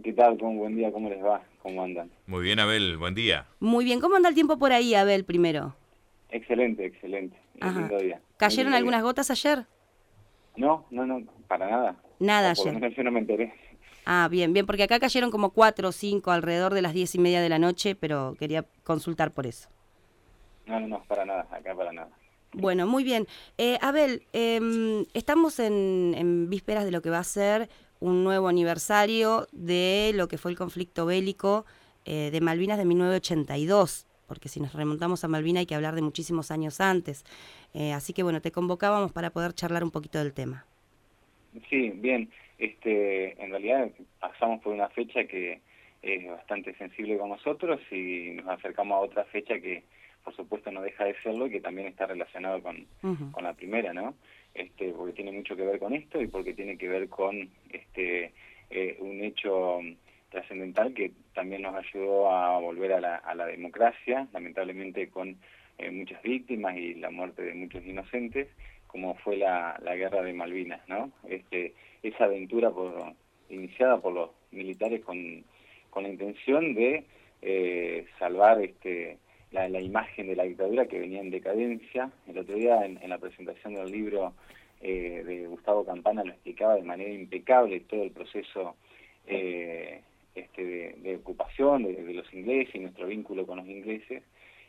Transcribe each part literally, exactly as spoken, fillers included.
¿Qué tal? ¿Cómo, buen día, ¿cómo les va? ¿Cómo andan? Muy bien, Abel, buen día. Muy bien, ¿cómo anda el tiempo por ahí, Abel, primero? Excelente, excelente. Eh, Ajá. lindo día, muy ¿Cayeron lindo día. algunas gotas ayer? No, no, no, para nada. Nada O por lo ayer. menos yo no me enteré. Ah, bien, bien, porque acá cayeron como cuatro o cinco alrededor de las diez y media de la noche, pero quería consultar por eso. No, no, no, para nada, acá para nada. Bueno, muy bien. Eh, Abel, em, estamos en, en vísperas de lo que va a ser un nuevo aniversario de lo que fue el conflicto bélico eh, de Malvinas de mil novecientos ochenta y dos, porque si nos remontamos a Malvinas hay que hablar de muchísimos años antes. Eh, así que bueno, te convocábamos para poder charlar un poquito del tema. Sí, bien. Este, en realidad pasamos por una fecha que es bastante sensible con nosotros y nos acercamos a otra fecha que, por supuesto, no deja de serlo y que también está relacionado con, Uh-huh. con la primera, ¿no? Este, porque tiene mucho que ver con esto y porque tiene que ver con este eh, un hecho trascendental que también nos ayudó a volver a la, a la democracia, lamentablemente con eh, muchas víctimas y la muerte de muchos inocentes, como fue la, la guerra de Malvinas, ¿no? Este, esa aventura por, iniciada por los militares con, con la intención de eh, salvar este, la, la imagen de la dictadura que venía en decadencia. El otro día en, en la presentación del libro eh, de Gustavo Campana lo explicaba de manera impecable todo el proceso eh, este, de, de ocupación de, de los ingleses y nuestro vínculo con los ingleses.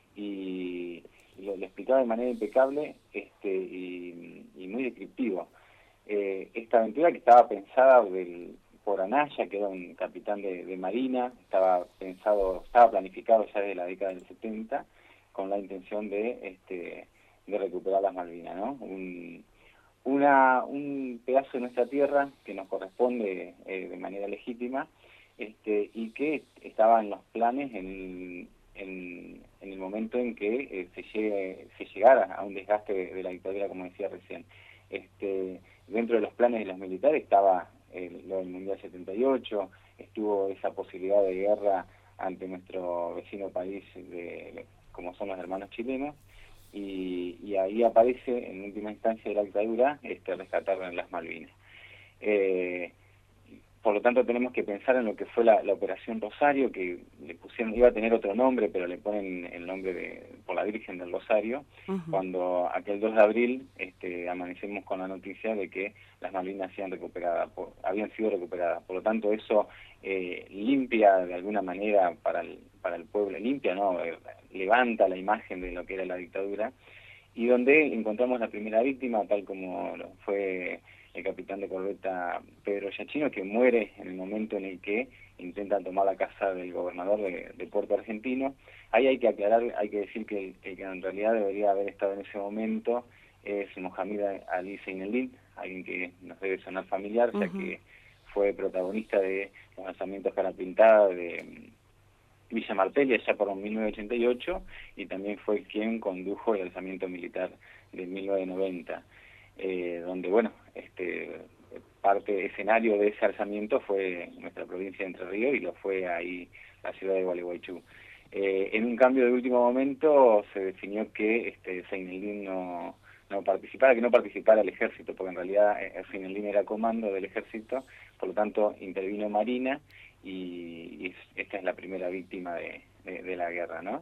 Y lo, lo explicaba de manera impecable este, y, y muy descriptivo. Eh, esta aventura que estaba pensada del, por Anaya, que era un capitán de, de Marina, estaba pensado, estaba planificado ya desde la década del setenta, con la intención de, este, de recuperar las Malvinas, ¿no? Un, una, un pedazo de nuestra tierra que nos corresponde eh, de manera legítima este, y que estaba en los planes en, en, en el momento en que eh, se, llegue, se llegara a un desgaste de, de la dictadura, como decía recién. Este, dentro de los planes de los militares estaba eh, lo del Mundial setenta y ocho, estuvo esa posibilidad de guerra ante nuestro vecino país de, como son los hermanos chilenos, y, y ahí aparece en última instancia de la dictadura este, rescatar las Malvinas. Eh, por lo tanto tenemos que pensar en lo que fue la, la Operación Rosario, que le pusieron, iba a tener otro nombre, pero le ponen el nombre de por la Virgen del Rosario, uh-huh. Cuando aquel dos de abril este, amanecemos con la noticia de que las Malvinas habían, recuperada, por, habían sido recuperadas. Por lo tanto eso eh, limpia de alguna manera para el, para el pueblo, limpia, ¿no? Eh, levanta la imagen de lo que era la dictadura, y donde encontramos la primera víctima, tal como fue el capitán de corbeta Pedro Giachino, que muere en el momento en el que intentan tomar la casa del gobernador de, de Puerto Argentino. Ahí hay que aclarar, hay que decir que el, el que en realidad debería haber estado en ese momento es Mohamed Ali Zaineldin, alguien que nos debe sonar familiar, uh-huh. Ya que fue protagonista de los lanzamientos cara pintada de Villa Martelli allá por mil novecientos ochenta y ocho, y también fue quien condujo el alzamiento militar de mil novecientos noventa, eh, donde, bueno, este parte escenario de ese alzamiento fue nuestra provincia de Entre Ríos y lo fue ahí la ciudad de Gualeguaychú. Eh, en un cambio de último momento se definió que este Zaineldin no, no participara, que no participara el ejército, porque en realidad eh, Zaineldin era comando del ejército, por lo tanto intervino Marina, y, y esta es la primera víctima de, de, de la guerra, ¿no?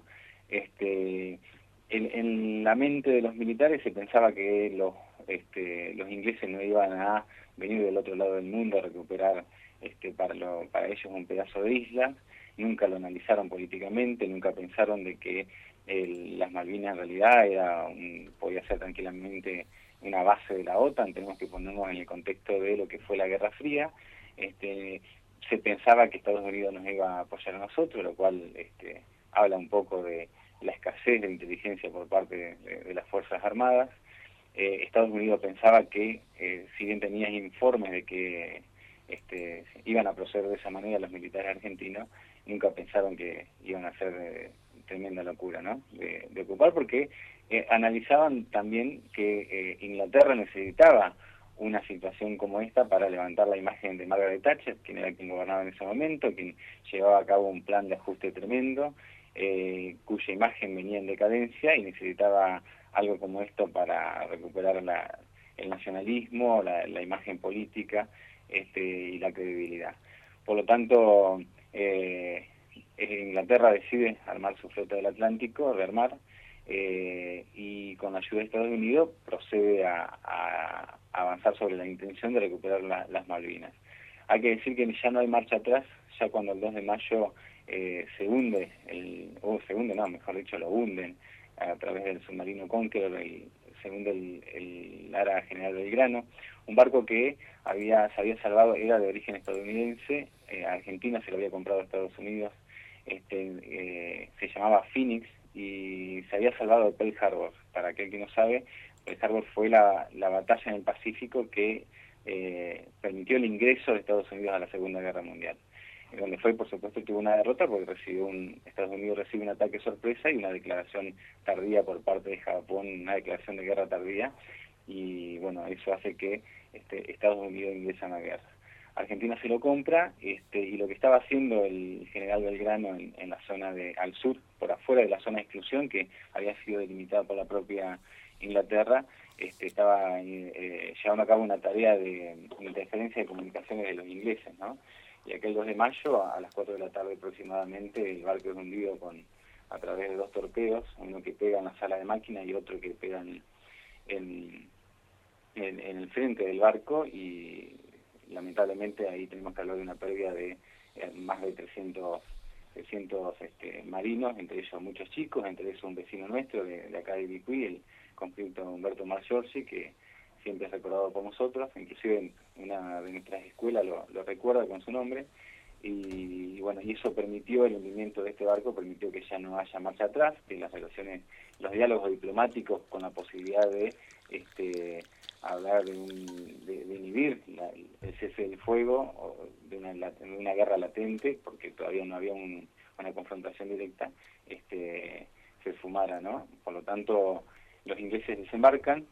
Este, en, en la mente de los militares se pensaba que los, este, los ingleses no iban a venir del otro lado del mundo a recuperar este, para, lo, para ellos un pedazo de isla. Nunca lo analizaron políticamente, nunca pensaron de que el, las Malvinas en realidad era un, podía ser tranquilamente una base de la OTAN. Tenemos que ponernos en el contexto de lo que fue la Guerra Fría. Este, se pensaba que Estados Unidos nos iba a apoyar a nosotros, lo cual este, habla un poco de la escasez de inteligencia por parte de, de, de las Fuerzas Armadas. Eh, Estados Unidos pensaba que, eh, si bien tenía informes de que este, iban a proceder de esa manera los militares argentinos, nunca pensaron que iban a hacer eh, tremenda locura, ¿no? De, de ocupar, porque eh, analizaban también que eh, Inglaterra necesitaba una situación como esta para levantar la imagen de Margaret Thatcher, quien era quien gobernaba en ese momento, quien llevaba a cabo un plan de ajuste tremendo, eh, cuya imagen venía en decadencia y necesitaba algo como esto para recuperar la, el nacionalismo, la, la imagen política este, y la credibilidad. Por lo tanto, eh, Inglaterra decide armar su flota del Atlántico, rearmar, eh, y con la ayuda de Estados Unidos procede a, a avanzar sobre la intención de recuperar la, las Malvinas. Hay que decir que ya no hay marcha atrás, ya cuando el dos de mayo eh, se hunde, el, o se hunde, no, mejor dicho, lo hunden a través del submarino Conqueror, el, se hunde el, el Lara General Belgrano, un barco que había se había salvado, era de origen estadounidense, eh, Argentina se lo había comprado a Estados Unidos, este, eh, se llamaba Phoenix y se había salvado de Pearl Harbor. Para aquel que no sabe, Pearl Harbor fue la, la batalla en el Pacífico que eh, permitió el ingreso de Estados Unidos a la Segunda Guerra Mundial, en donde fue, por supuesto, tuvo una derrota porque recibió un, Estados Unidos recibe un ataque sorpresa y una declaración tardía por parte de Japón, una declaración de guerra tardía, y bueno, eso hace que este, Estados Unidos ingresa a la guerra. Argentina se lo compra, este, y lo que estaba haciendo el general Belgrano en, en la zona de al sur, por afuera de la zona de exclusión, que había sido delimitada por la propia Inglaterra, este, estaba eh, llevando a cabo una tarea de, de interferencia de comunicaciones de los ingleses, ¿no? Y aquel dos de mayo, a, a las cuatro de la tarde aproximadamente, el barco es hundido con, a través de dos torpedos, uno que pega en la sala de máquina y otro que pega en, en, en, en el frente del barco, y lamentablemente ahí tenemos que hablar de una pérdida de eh, más de trescientos, trescientos este, marinos, entre ellos muchos chicos, entre ellos un vecino nuestro de, de acá de Ibicuí, el conflicto Humberto Margiorgi, que siempre es recordado por nosotros, inclusive una de nuestras escuelas lo, lo recuerda con su nombre, y, y bueno, y eso permitió, el hundimiento de este barco permitió que ya no haya marcha atrás, que las relaciones, los diálogos diplomáticos con la posibilidad de este hablar de, un, de, de inhibir la, el cese del fuego, o de una, de una guerra latente, porque todavía no había un, una confrontación directa, este se esfumara, ¿no? Por lo tanto, los ingleses desembarcan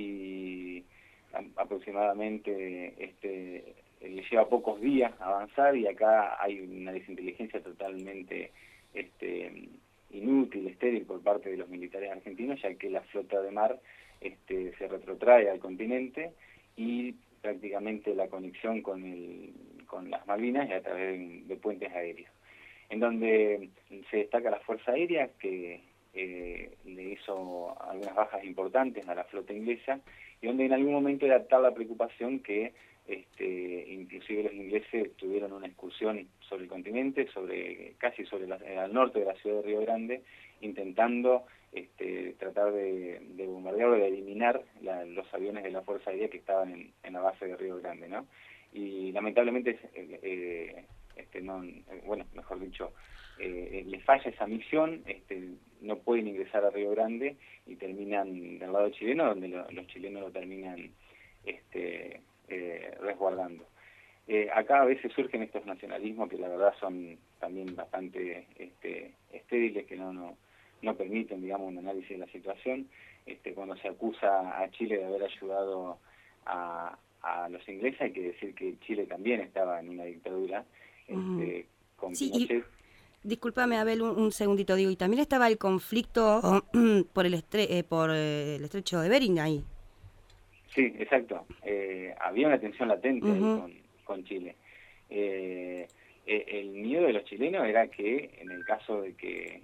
y a, aproximadamente este les lleva pocos días avanzar, y acá hay una desinteligencia totalmente este inútil, estéril por parte de los militares argentinos, ya que la flota de mar este se retrotrae al continente y prácticamente la conexión con el con las Malvinas es a través de, de puentes aéreos, en donde se destaca la Fuerza Aérea, que eh, le hizo algunas bajas importantes a la flota inglesa, y donde en algún momento era tal la preocupación que este inclusive los ingleses tuvieron una excursión sobre el continente, sobre casi sobre la, al norte de la ciudad de Río Grande, intentando este tratar de, de bombardear o de eliminar la, los aviones de la Fuerza Aérea que estaban en, en la base de Río Grande, ¿no? Y lamentablemente eh, eh, este no eh, bueno, mejor dicho, eh, les falla esa misión, este no pueden ingresar a Río Grande y terminan del lado chileno, donde lo, los chilenos lo terminan este eh, resguardando. Eh, acá a veces surgen estos nacionalismos que la verdad son también bastante este, estériles, que no, no, no permiten, digamos, un análisis de la situación. Este, cuando se acusa a Chile de haber ayudado a, a los ingleses, hay que decir que Chile también estaba en una dictadura, este, uh-huh. con sí, Pinochet. Y, discúlpame, Abel, un, un segundito, digo, y también estaba el conflicto por el, estre eh, por eh, el estrecho de Bering ahí. Sí, exacto. Eh, había una tensión latente uh-huh. ahí con, con Chile. Eh, eh, el miedo de los chilenos era que, en el caso de que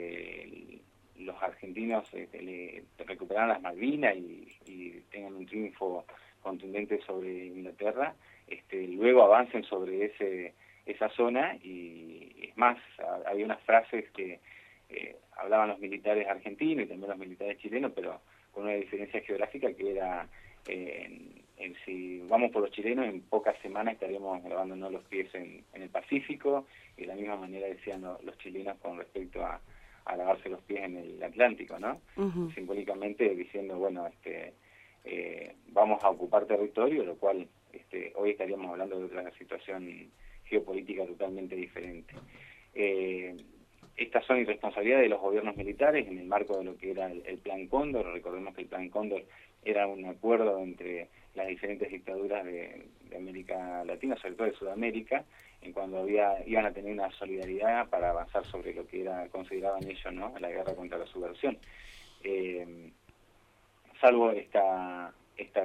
eh, los argentinos eh, le recuperaran las Malvinas y, y tengan un triunfo contundente sobre Inglaterra, este, luego avancen sobre ese esa zona, y es más, había unas frases que eh, hablaban los militares argentinos y también los militares chilenos, pero con una diferencia geográfica que era eh, en, en si vamos por los chilenos, en pocas semanas estaríamos lavándonos los pies en, en el Pacífico, y de la misma manera decían lo, los chilenos con respecto a, a lavarse los pies en el Atlántico, ¿no? Uh-huh. Simbólicamente diciendo, bueno, este eh, vamos a ocupar territorio, lo cual este, hoy estaríamos hablando de otra situación geopolítica totalmente diferente. Eh, estas son irresponsabilidades de los gobiernos militares en el marco de lo que era el, el Plan Cóndor. Recordemos que el Plan Cóndor era un acuerdo entre las diferentes dictaduras de, de América Latina, sobre todo de Sudamérica, en cuando había iban a tener una solidaridad para avanzar sobre lo que era consideraban ellos, ¿no?, la guerra contra la subversión. Eh, salvo esta esta,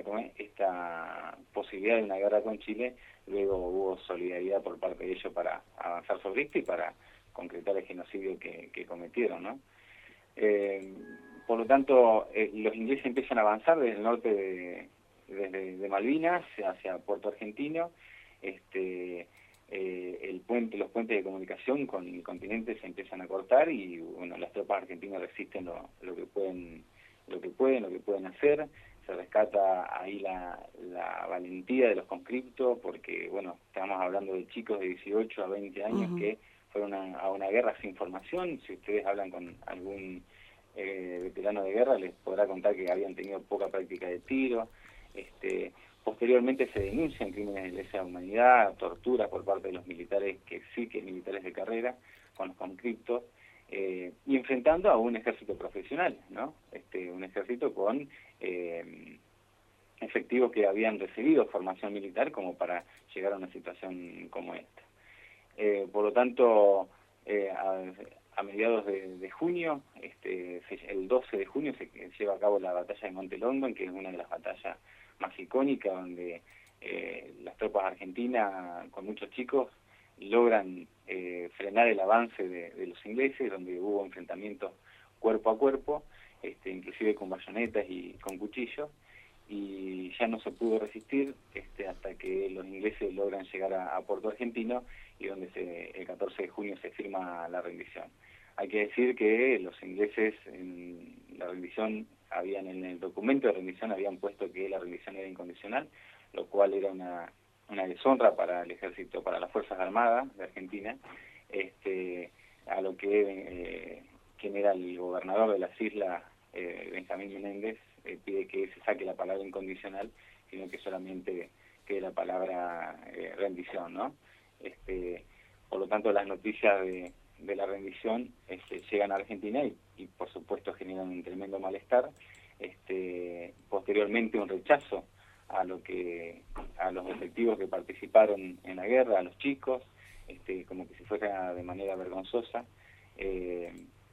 esta posibilidad de una guerra con Chile, luego hubo solidaridad por parte de ellos para avanzar sobre esto y para concretar el genocidio que, que cometieron, ¿no? Eh, por lo tanto, eh, los ingleses empiezan a avanzar desde el norte de, desde de Malvinas hacia Puerto Argentino. Este, eh, el puente, los puentes de comunicación con el continente se empiezan a cortar y bueno, las tropas argentinas resisten lo, lo que pueden, lo que pueden, lo que pueden hacer. Se rescata ahí la, la valentía de los conscriptos, porque bueno, estamos hablando de chicos de dieciocho a veinte años uh-huh. que fueron a, a una guerra sin formación. Si ustedes hablan con algún eh, veterano de guerra, les podrá contar que habían tenido poca práctica de tiro. Este, posteriormente se denuncian crímenes de lesa humanidad, torturas por parte de los militares, que sí que militares de carrera, con los conscriptos, eh, y enfrentando a un ejército profesional, ¿no? Este, un ejército con eh, efectivos que habían recibido formación militar como para llegar a una situación como esta. Eh, por lo tanto, eh, a, a mediados de, de junio, este, el doce de junio se lleva a cabo la batalla de Monte London, que es una de las batallas más icónicas, donde eh, las tropas argentinas, con muchos chicos, logran eh, frenar el avance de, de los ingleses, donde hubo enfrentamientos cuerpo a cuerpo, este, inclusive con bayonetas y con cuchillos, y ya no se pudo resistir este, hasta que los ingleses logran llegar a, a Puerto Argentino, y donde se, el catorce de junio se firma la rendición. Hay que decir que los ingleses en la rendición habían, en el documento de rendición habían puesto que la rendición era incondicional, lo cual era una, una deshonra para el ejército, para las Fuerzas Armadas de Argentina, este, a lo que eh, quien era el gobernador de las islas, eh, Benjamín Menéndez, eh, pide que se saque la palabra incondicional, sino que solamente quede la palabra eh, rendición, ¿no? Este, por lo tanto, las noticias de, de la rendición este, llegan a Argentina y, y, por supuesto, generan un tremendo malestar. Este, posteriormente, un rechazo a lo que a los efectivos que participaron en la guerra, a los chicos, este, como que si fuera de manera vergonzosa. Eh,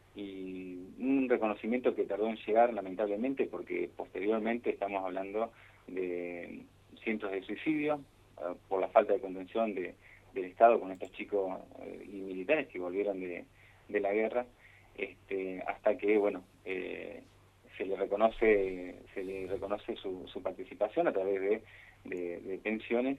y un reconocimiento que tardó en llegar, lamentablemente, porque posteriormente estamos hablando de cientos de suicidios uh, por la falta de contención de del Estado con estos chicos eh, y militares que volvieron de, de la guerra, este, hasta que bueno eh, se le reconoce se le reconoce su, su participación a través de, de, de pensiones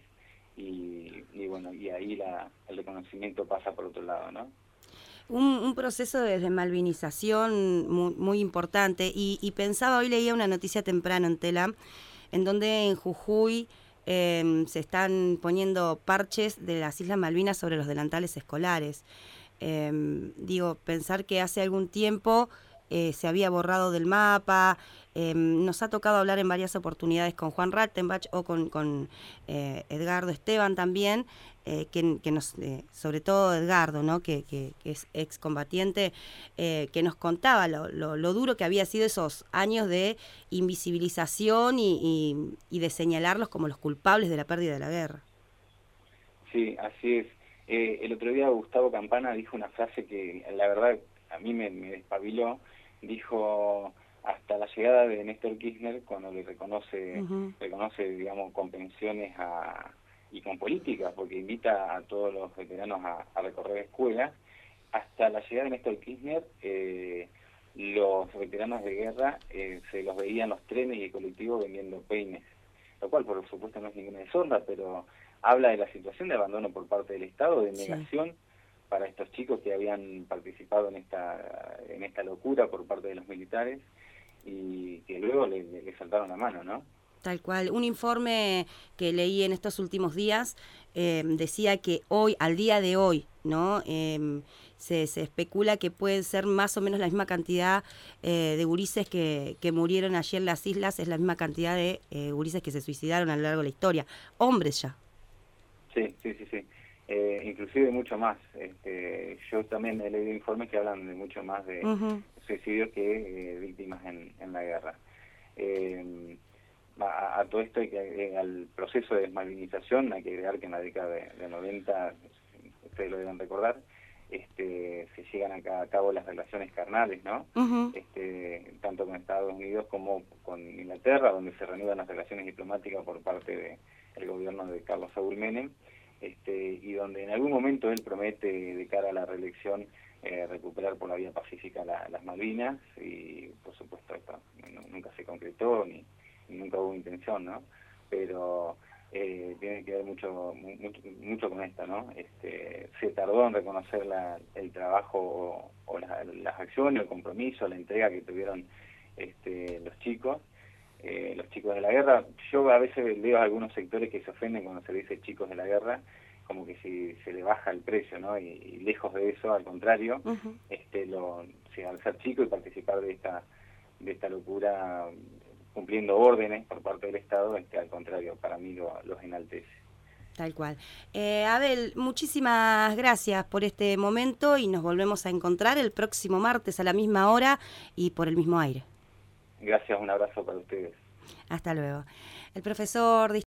y, y bueno y ahí la, el reconocimiento pasa por otro lado, ¿no? Un, un proceso de desmalvinización muy, muy importante y, y pensaba, hoy leía una noticia temprano en Telam, en donde en Jujuy Eh, se están poniendo parches de las Islas Malvinas sobre los delantales escolares. Eh, digo, pensar que hace algún tiempo eh, se había borrado del mapa. Eh, nos ha tocado hablar en varias oportunidades con Juan Raltenbach o con, con eh, Edgardo Esteban también, eh, que, que nos, eh, sobre todo Edgardo, ¿no? que, que, que es excombatiente, eh, que nos contaba lo, lo, lo duro que había sido esos años de invisibilización y, y, y de señalarlos como los culpables de la pérdida de la guerra. Sí, así es. Eh, el otro día Gustavo Campana dijo una frase que la verdad a mí me, me despabiló. Dijo, hasta la llegada de Néstor Kirchner, cuando le reconoce, uh-huh. reconoce digamos, con pensiones a, y con políticas, porque invita a todos los veteranos a, a recorrer escuelas, hasta la llegada de Néstor Kirchner, eh, los veteranos de guerra eh, se los veían los trenes y el colectivo vendiendo peines, lo cual por supuesto no es ninguna deshonra, pero habla de la situación de abandono por parte del Estado, de negación sí. para estos chicos que habían participado en esta en esta locura por parte de los militares y que luego le, le, le saltaron la mano, ¿no? Tal cual. Un informe que leí en estos últimos días eh, decía que hoy, al día de hoy, ¿no? Eh, se, se especula que puede ser más o menos la misma cantidad eh, de gurises que, que murieron allí en las islas, es la misma cantidad de eh, gurises que se suicidaron a lo largo de la historia. Hombres ya. Sí, sí, sí, sí. Eh, inclusive mucho más. Este, yo también he leído informes que hablan de mucho más de uh-huh. suicidios que eh, víctimas en, en la guerra. Eh, a, a todo esto, hay que, eh, al proceso de desmalvinización, hay que agregar que en la década de, de noventa, ustedes lo deben recordar, este, se llegan a, a cabo las relaciones carnales, ¿no? Uh-huh. Este, tanto con Estados Unidos como con Inglaterra, donde se reanudan las relaciones diplomáticas por parte de, del gobierno de Carlos Saúl Menem, este, y donde en algún momento él promete, de cara a la reelección, eh, recuperar por la vía pacífica la, las Malvinas, y por supuesto esto no, nunca se concretó, ni, ni nunca hubo intención, ¿no? Pero eh, tiene que ver mucho, mucho mucho con esto, ¿no? Este, se tardó en reconocer la, el trabajo o, o la, las acciones, el compromiso, la entrega que tuvieron este, los chicos, eh, los chicos de la guerra. Yo a veces veo a algunos sectores que se ofenden cuando se dice chicos de la guerra, como que si se le baja el precio, ¿no? Y, y lejos de eso, al contrario, uh-huh. este, lo, si al ser chico y participar de esta, de esta locura, cumpliendo órdenes por parte del Estado, este, al contrario, para mí lo, los enaltece. Tal cual. Eh, Abel, muchísimas gracias por este momento y nos volvemos a encontrar el próximo martes a la misma hora y por el mismo aire. Gracias, un abrazo para ustedes. Hasta luego. El profesor de